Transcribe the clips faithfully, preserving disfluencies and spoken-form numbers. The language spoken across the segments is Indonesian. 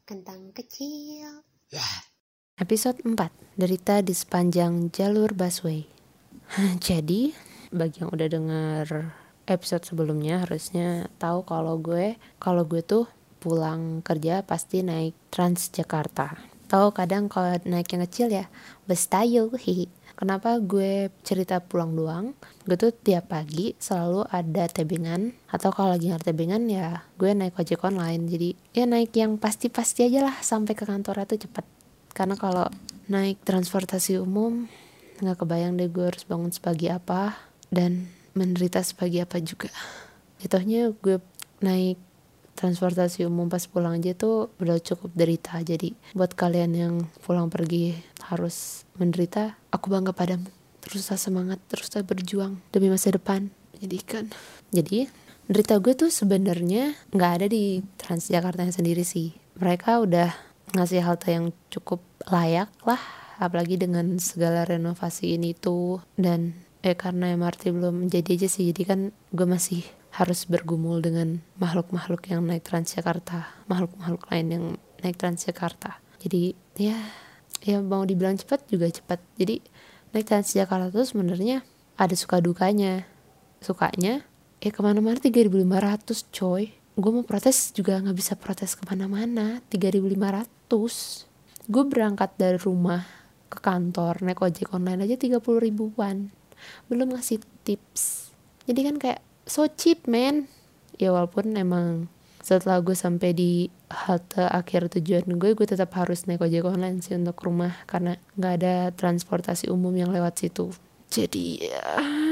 Kentang kecil. Episode empat, Derita di sepanjang jalur busway. Jadi, bagi yang udah denger episode sebelumnya harusnya tahu kalau gue kalau gue tuh pulang kerja pasti naik Transjakarta. Tahu kadang kalau naik yang kecil ya bus tayo. Hihi. Kenapa gue cerita pulang doang? Gue tuh tiap pagi selalu ada tebengan, atau kalau lagi nggak tebengan ya gue naik ojek online. Jadi ya naik yang pasti-pasti aja lah sampai ke kantornya tuh cepet. Karena kalau naik transportasi umum nggak kebayang deh gue harus bangun sepagi apa dan menderita sepagi apa juga. Jatuhnya gue naik transportasi umum pas pulang aja tuh udah cukup derita. Jadi buat kalian yang pulang pergi harus menderita, aku bangga padamu. Teruslah semangat, teruslah berjuang demi masa depan pendidikan. Jadi derita gue tuh sebenarnya nggak ada di Transjakarta sendiri sih. Mereka udah ngasih halte yang cukup layak lah, apalagi dengan segala renovasi ini tuh. Dan eh karena M R T belum jadi aja sih, jadi kan gue masih harus bergumul dengan makhluk-makhluk yang naik Transjakarta, makhluk-makhluk lain yang naik Transjakarta. Jadi ya ya mau dibilang cepat juga cepat. Jadi naik Transjakarta tuh sebenarnya ada suka dukanya. Sukanya ya kemana-mana tiga ribu lima ratus coy. Gue mau protes juga gak bisa protes kemana-mana. Tiga ribu lima ratus. Gue berangkat dari rumah ke kantor naik ojek online aja tiga puluh ribuan. Belum ngasih tips. Jadi kan kayak so cheap man. Ya walaupun emang setelah gue sampai di halte akhir tujuan gue, gue tetap harus naik ojek online sih untuk rumah, karena gak ada transportasi umum yang lewat situ. Jadi ya,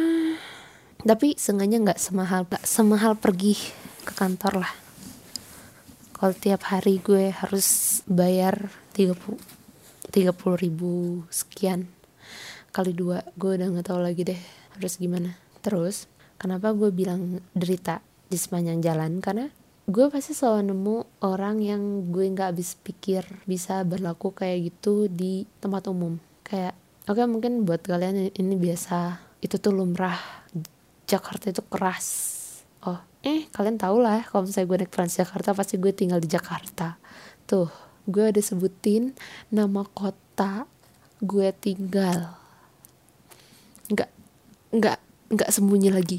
tapi seenggaknya gak semahal gak semahal pergi ke kantor lah. Kalau tiap hari gue harus bayar tiga puluh ribu sekian kali dua, gue udah gak tahu lagi deh harus gimana. Terus kenapa gue bilang derita di sepanjang jalan? Karena gue pasti selalu nemu orang yang gue gak habis pikir bisa berlaku kayak gitu di tempat umum. Kayak oke okay, mungkin buat kalian ini biasa, itu tuh lumrah, Jakarta itu keras. Oh eh kalian tau lah kalau misalnya gue naik Transjakarta pasti gue tinggal di Jakarta. Tuh gue ada sebutin nama kota gue tinggal. Nggak nggak nggak sembunyi lagi.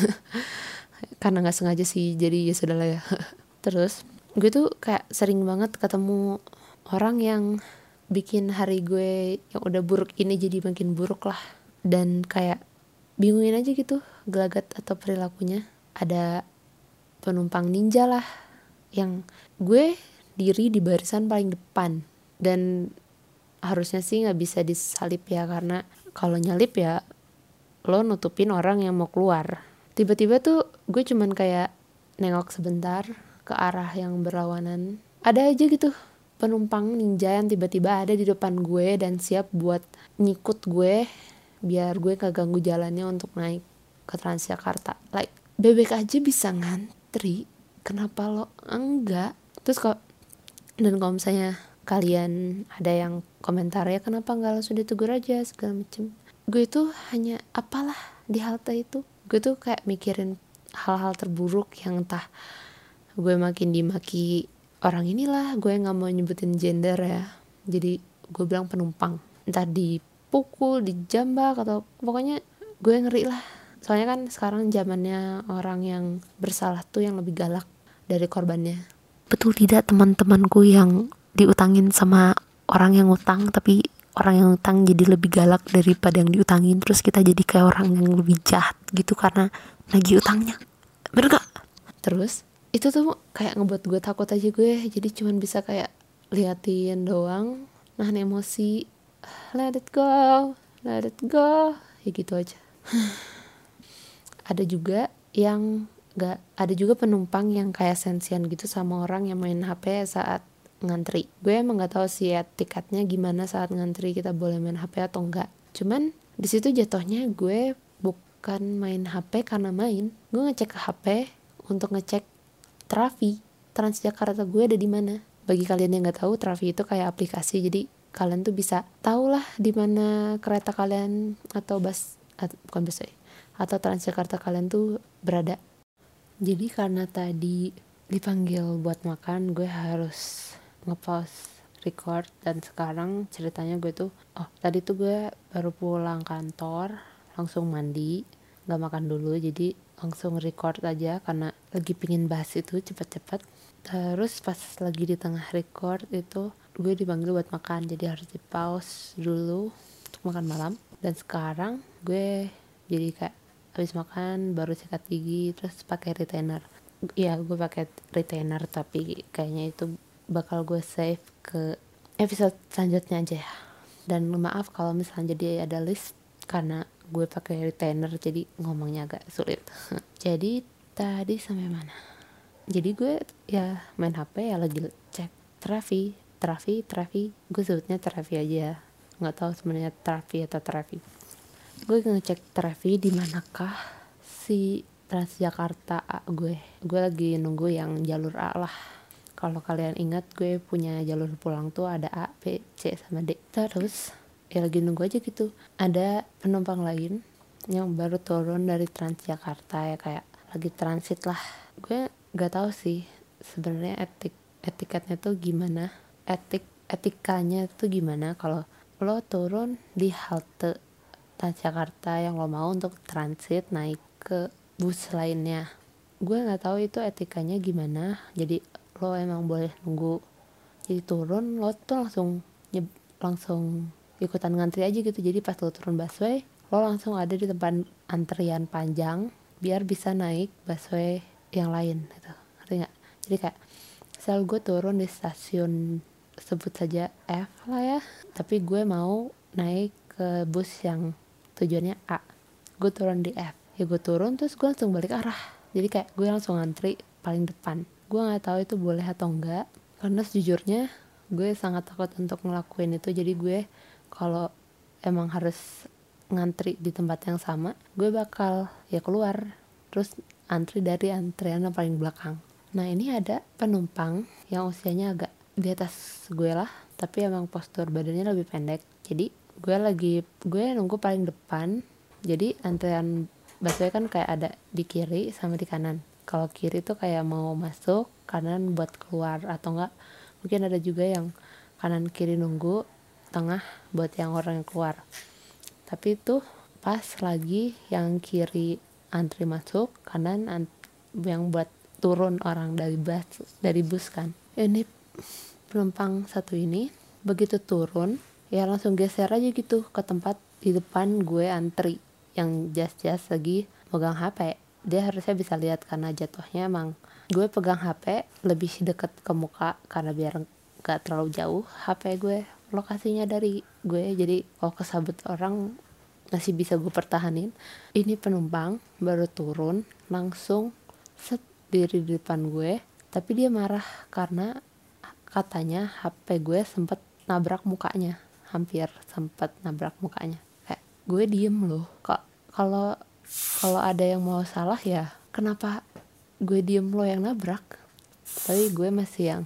Karena nggak sengaja sih, jadi ya sudahlah ya. Terus gue tuh kayak sering banget ketemu orang yang bikin hari gue yang udah buruk ini jadi makin buruk lah. Dan kayak bingungin aja gitu gelagat atau perilakunya. Ada penumpang ninja lah yang gue diri di barisan paling depan, dan harusnya sih nggak bisa disalip ya, karena kalau nyalip ya lo nutupin orang yang mau keluar. Tiba-tiba tuh gue cuman kayak nengok sebentar ke arah yang berlawanan, ada aja gitu penumpang ninja yang tiba-tiba ada di depan gue dan siap buat nyikut gue biar gue gak ganggu jalannya untuk naik ke Transjakarta. Like bebek aja bisa ngantri, kenapa lo enggak? Terus kok, dan kalau misalnya kalian ada yang komentar ya kenapa gak langsung ditegur aja segala macem, gue tuh hanya apalah di halte itu, gue tuh kayak mikirin hal-hal terburuk yang entah gue makin dimaki orang inilah, gue gak mau nyebutin gender ya, jadi gue bilang penumpang, entah dipukul, dijambak, atau pokoknya gue ngeri lah. Soalnya kan sekarang zamannya orang yang bersalah tuh yang lebih galak dari korbannya. Betul tidak teman-temanku yang diutangin sama orang yang utang, tapi orang yang utang jadi lebih galak daripada yang diutangin, terus kita jadi kayak orang yang lebih jahat gitu karena nagih utangnya, bener gak? Terus itu tuh kayak ngebuat gue takut aja gue, jadi cuman bisa kayak liatin doang, nahan emosi, let it go, let it go, ya gitu aja. Ada juga yang gak, ada juga penumpang yang kayak sensian gitu sama orang yang main H P saat ngantri. Gue emang gak tahu sih etikatnya gimana saat ngantri, kita boleh main H P atau enggak. Cuman di situ jatuhnya gue bukan main H P karena main, gue ngecek ke H P untuk ngecek Trafi Transjakarta gue ada di mana. Bagi kalian yang nggak tahu, Trafi itu kayak aplikasi, jadi kalian tuh bisa tahu lah di mana kereta kalian atau bus, atau, bukan bus ya, atau Transjakarta kalian tuh berada. Jadi karena tadi dipanggil buat makan, gue harus nge-pause record. Dan sekarang ceritanya gue tuh, oh tadi tuh gue baru pulang kantor, langsung mandi, gak makan dulu, jadi langsung record aja karena lagi pingin bahas itu cepet-cepet. Terus pas lagi di tengah record itu gue dipanggil buat makan, jadi harus di pause dulu untuk makan malam. Dan sekarang gue jadi kayak habis makan baru sikat gigi terus pakai retainer. Iya gue pakai retainer, tapi kayaknya itu bakal gue save ke episode selanjutnya aja ya. Dan maaf kalau misalnya jadi ada list karena gue pakai retainer jadi ngomongnya agak sulit. Jadi tadi sampai mana? Jadi gue ya main H P ya, lagi cek Trafi, Trafi, Trafi. Gue sebutnya Trafi aja. Nggak tahu sebenarnya Trafi atau Trafi. Gue ngecek Trafi di manakah si Transjakarta A gue. Gue lagi nunggu yang jalur A lah. Kalau kalian ingat gue punya jalur pulang tuh ada A, B, C sama D. Terus ya lagi nunggu aja gitu. Ada penumpang lain yang baru turun dari Transjakarta ya, kayak lagi transit lah. Gue gak tahu sih sebenarnya etik etiketnya tuh gimana, etik etikanya tuh gimana kalau lo turun di halte Transjakarta yang lo mau untuk transit naik ke bus lainnya. Gue nggak tahu itu etikanya gimana. Jadi lo emang boleh nunggu, jadi turun lo tuh langsung nyeb, langsung ikutan ngantri aja gitu. Jadi pas lo turun busway lo langsung ada di tempat antrian panjang biar bisa naik busway yang lain gitu, ngerti nggak? Jadi kayak selalu gue turun di stasiun sebut saja F lah ya, tapi gue mau naik ke bus yang tujuannya A, gue turun di F. Ya gue turun terus gue langsung balik arah, jadi kayak gue langsung ngantri paling depan. Gue nggak tahu itu boleh atau enggak, karena sejujurnya gue sangat takut untuk ngelakuin itu. Jadi gue kalau emang harus ngantri di tempat yang sama, gue bakal ya keluar terus antri dari antrian yang paling belakang. Nah ini ada penumpang yang usianya agak di atas gue lah, tapi emang postur badannya lebih pendek. Jadi gue lagi gue nunggu paling depan. Jadi antrian busway kan kayak ada di kiri sama di kanan. Kalau kiri tuh kayak mau masuk, kanan buat keluar, atau enggak mungkin ada juga yang kanan kiri nunggu, tengah buat yang orang yang keluar. Tapi itu pas lagi yang kiri antri masuk, kanan ant- yang buat turun orang dari bus dari bus kan. Ini penumpang satu ini begitu turun ya langsung geser aja gitu ke tempat di depan gue antri, yang jas-jas lagi pegang H P. Dia harusnya bisa lihat karena jatuhnya emang gue pegang H P lebih deket ke muka karena biar gak terlalu jauh H P gue lokasinya dari gue, jadi kalau kesabut orang masih bisa gue pertahanin. Ini penumpang baru turun langsung set diri di depan gue, tapi dia marah karena katanya H P gue sempet nabrak mukanya, hampir sempet nabrak mukanya. Kayak gue diem loh, kok kalau kalau ada yang mau salah ya kenapa gue diem lo yang nabrak. Tapi gue masih yang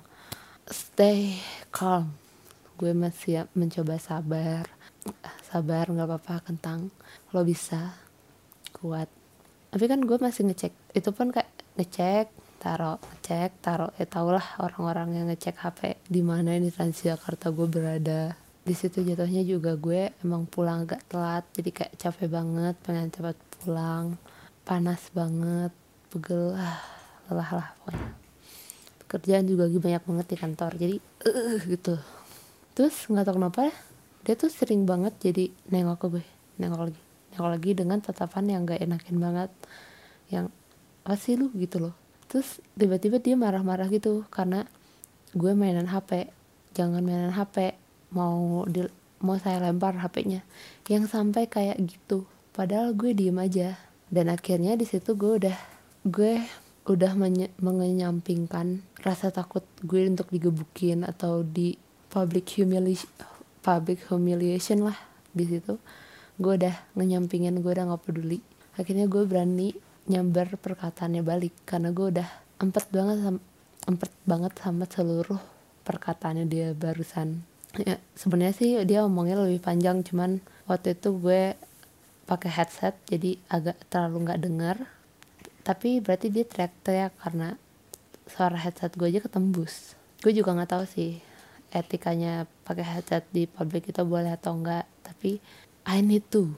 stay calm, gue masih mencoba sabar sabar nggak apa-apa Kentang, lo bisa, kuat. Tapi kan gue masih ngecek, itu pun kayak ngecek taruh ngecek taruh ya tau lah orang-orang yang ngecek H P di mana ini Transjakarta gue berada. Di situ jatuhnya juga gue emang pulang agak telat, jadi kayak capek banget, pengen cepat pulang, panas banget, pegel, ah, lelah lah pokoknya. Kerjaan juga lagi banyak banget di kantor, jadi uh, gitu. Terus nggak tahu kenapa ya dia tuh sering banget jadi nengok ke gue, nengok lagi nengok lagi dengan tatapan yang gak enakin banget, yang apa sih lu gitu loh. Terus tiba-tiba dia marah-marah gitu karena gue mainan H P, jangan mainan H P, mau di, mau saya lempar H P-nya, yang sampai kayak gitu. Padahal gue diem aja. Dan akhirnya di situ gue udah gue udah menye- mengenyampingkan rasa takut gue untuk digebukin atau di public humiliation public humiliation lah. Di situ gue udah ngenyampingin, gue udah nggak peduli. Akhirnya gue berani nyamber perkataannya balik karena gue udah empet banget sama, empet banget sama seluruh perkataannya dia barusan. Ya, sebenarnya sih dia ngomongnya lebih panjang, cuman waktu itu gue pakai headset jadi agak terlalu nggak dengar. Tapi berarti dia teriak-teriak karena suara headset gue aja ketembus. Gue juga nggak tahu sih etikanya pakai headset di public itu boleh atau enggak, tapi I need to.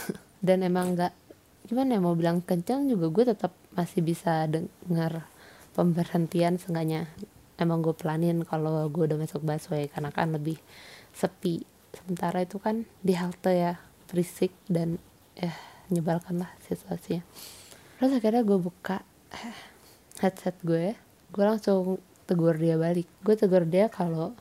Dan emang enggak, gimana ya, mau bilang kencang juga gue tetap masih bisa dengar pemberhentian, seenggaknya emang gue pelanin kalau gue udah masuk busway karena kan lebih sepi. Sementara itu kan di halte ya berisik dan ya menyebalkan lah situasinya. Terus akhirnya gue buka headset gue, gue langsung tegur dia balik. Gue tegur dia kalau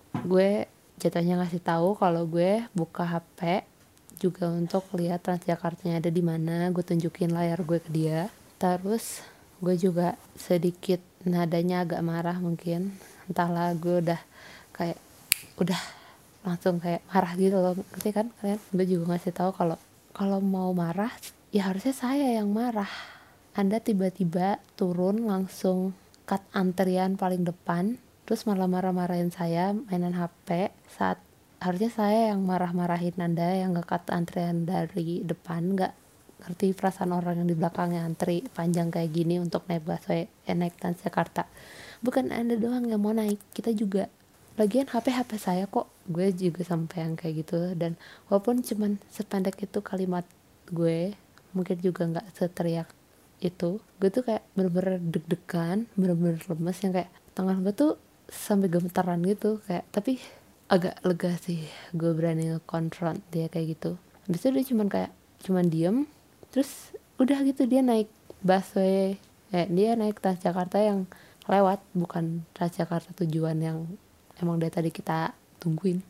gue jatuhnya ngasih tahu kalau gue buka H P juga untuk lihat Transjakartanya ada di mana. Gue tunjukin layar gue ke dia. Terus gue juga sedikit nadanya agak marah mungkin, entahlah, gue udah kayak udah langsung kayak marah gitu loh, ngerti kan kalian? Gue juga ngasih tahu kalau kalau mau marah ya harusnya saya yang marah. Anda tiba-tiba turun langsung cut antrian paling depan, terus malah marah-marahin saya mainan H P saat harusnya saya yang marah-marahin Anda yang gak cut antrian dari depan. Gak ngerti perasaan orang yang di belakangnya antri panjang kayak gini untuk naik busway, eh, naik Transjakarta. Bukan Anda doang yang mau naik, kita juga. Lagian H P H P saya kok. Gue juga sampai yang kayak gitu. Dan walaupun cuman sependek itu kalimat gue, mungkin juga gak seteriak itu. Gue tuh kayak bener-bener deg-degan, bener-bener lemes, yang kayak tangan gue tuh sampai gemetaran gitu kayak. Tapi agak lega sih gue berani nge-confront dia kayak gitu. Habis itu dia cuman kayak cuman diem, terus udah gitu dia naik busway, eh dia naik Transjakarta yang lewat, bukan Transjakarta tujuan yang emang dari tadi kita tungguin.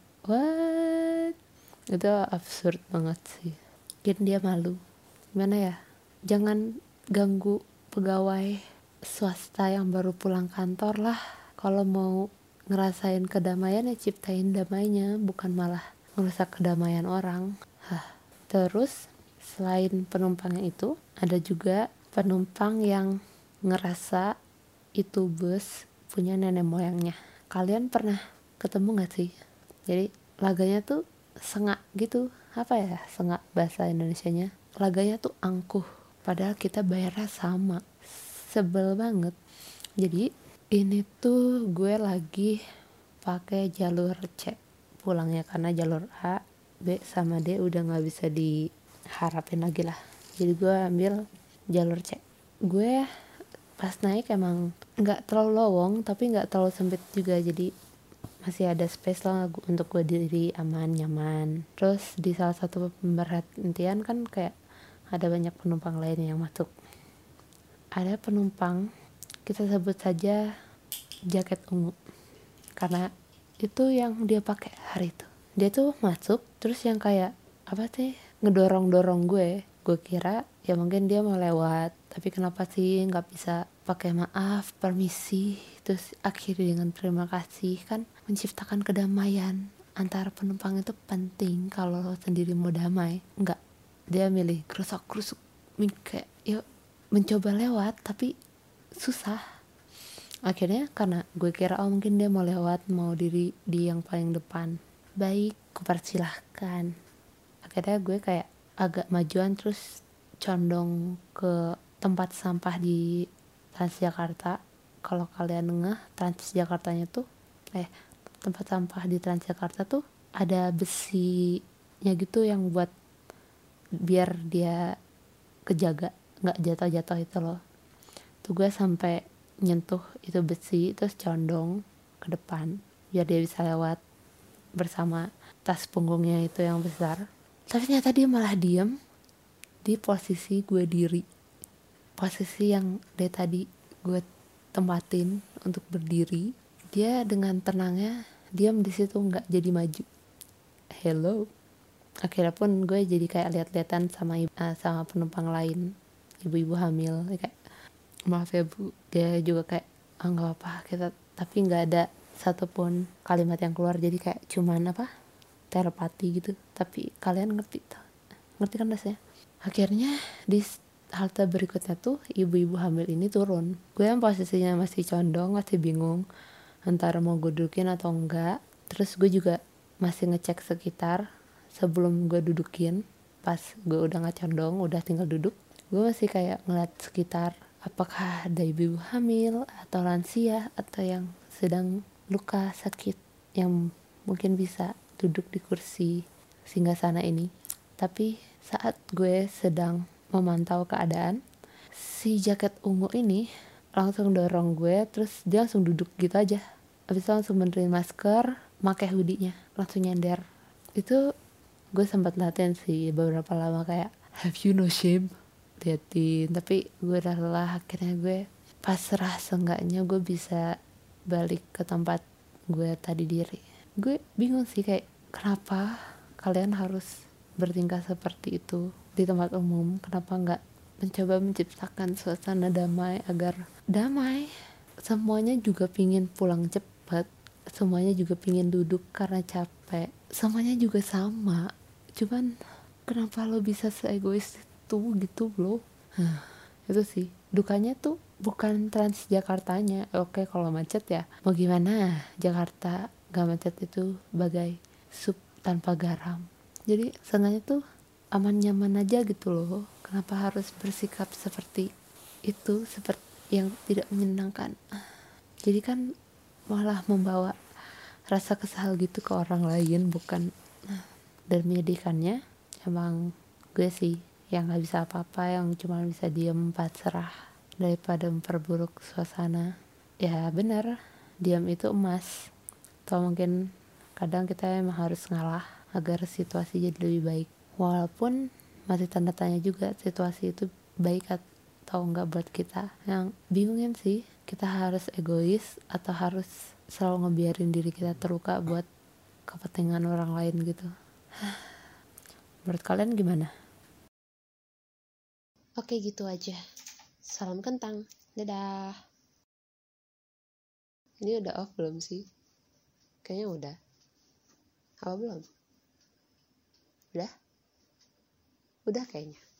What? Itu absurd banget sih. Mungkin dia malu, gimana ya, jangan ganggu pegawai swasta yang baru pulang kantor lah. Kalau mau ngerasain kedamaian ya ciptain damainya, bukan malah merusak kedamaian orang. Hah. Terus selain penumpangnya itu, ada juga penumpang yang ngerasa itu bus punya nenek moyangnya. Kalian pernah ketemu gak sih? Jadi laganya tuh sengak gitu. Apa ya sengak bahasa Indonesianya? Laganya tuh angkuh, padahal kita bayarnya sama. Sebel banget. Jadi ini tuh gue lagi pakai jalur C pulangnya, karena jalur A, B sama D udah gak bisa diharapin lagi lah. Jadi gue ambil jalur C. Gue pas naik emang gak terlalu lowong tapi gak terlalu sempit juga, jadi masih ada space lah untuk gue diri aman, nyaman. Terus di salah satu pemberhentian kan kayak ada banyak penumpang lain yang masuk. Ada penumpang, kita sebut saja jaket ungu, karena itu yang dia pakai hari itu. Dia tuh masuk terus yang kayak apa sih, ngedorong-dorong gue. Gue kira ya mungkin dia mau lewat, tapi kenapa sih nggak bisa pakai maaf, permisi, terus akhiri dengan terima kasih. Kan menciptakan kedamaian antara penumpang itu penting kalau lo sendiri mau damai. Enggak, dia milih kerusak-kerusuk, kayak yuk mencoba lewat tapi susah. Akhirnya karena gue kira oh mungkin dia mau lewat, mau diri di yang paling depan, baik, kupersilahkan. Akhirnya gue kayak agak majuan terus condong ke tempat sampah di Transjakarta. Kalau kalian ngeh, Transjakartanya tuh eh tempat sampah di Transjakarta tuh ada besinya gitu yang buat biar dia kejaga nggak jatuh-jatuh itu loh. Tuh gue sampai nyentuh itu besi terus condong ke depan biar dia bisa lewat bersama tas punggungnya itu yang besar. Tapi ternyata dia malah diem di posisi gue diri, posisi yang dari tadi gue tempatin untuk berdiri. Dia dengan tenangnya diam di situ, nggak jadi maju. Hello. Akhirnya pun gue jadi kayak lihat-lihatan sama uh, sama penumpang lain, ibu-ibu hamil, kayak maaf ya bu. Dia juga kayak ah oh, nggak apa-apa kita, tapi nggak ada satupun kalimat yang keluar. Jadi kayak cuman apa, telepati gitu. Tapi kalian ngerti ngerti kan rasanya. Akhirnya di halte berikutnya tuh ibu-ibu hamil ini turun. Gue yang posisinya masih condong, masih bingung antara mau gue dudukin atau enggak. Terus gue juga masih ngecek sekitar sebelum gue dudukin. Pas gue udah gak condong, udah tinggal duduk, gue masih kayak ngeliat sekitar apakah ada ibu-ibu hamil atau lansia atau yang sedang luka sakit yang mungkin bisa duduk di kursi singgasana ini. Tapi saat gue sedang memantau keadaan, si jaket ungu ini langsung dorong gue, terus dia langsung duduk gitu aja. Habis itu langsung benerin masker, pakai hoodie-nya, langsung nyender. Itu gue sempat latihan sih beberapa lama, kayak have you no shame, liatin. Tapi gue udah lelah, akhirnya gue pasrah. Seenggaknya gue bisa balik ke tempat gue tadi diri. Gue bingung sih, kayak kenapa kalian harus bertingkah seperti itu di tempat umum? Kenapa nggak mencoba menciptakan suasana damai agar damai? Semuanya juga pingin pulang cepat, semuanya juga pingin duduk karena capek, semuanya juga sama. Cuman kenapa lo bisa se-egois itu gitu lo? Itu sih dukanya tuh, bukan Transjakartanya. Oke, kalau macet ya mau gimana, Jakarta gak macet itu bagai sup tanpa garam. Jadi seenggaknya tuh aman nyaman aja gitu loh. Kenapa harus bersikap seperti itu, seperti yang tidak menyenangkan? Jadi kan malah membawa rasa kesal gitu ke orang lain, bukan. Dan menyedihkannya emang gue sih yang gak bisa apa-apa, yang cuma bisa diem pasrah daripada memperburuk suasana. Ya benar, diam itu emas. Atau mungkin kadang kita emang harus ngalah agar situasi jadi lebih baik, walaupun masih tanda tanya juga situasi itu baik atau enggak buat kita. Yang bingungin sih, kita harus egois atau harus selalu ngebiarin diri kita terluka buat kepentingan orang lain gitu. Menurut kalian gimana? Oke, gitu aja. Salam kentang. Dadah. Ini udah off belum sih? Kayaknya udah. Apa belum? Udah? Udah kayaknya.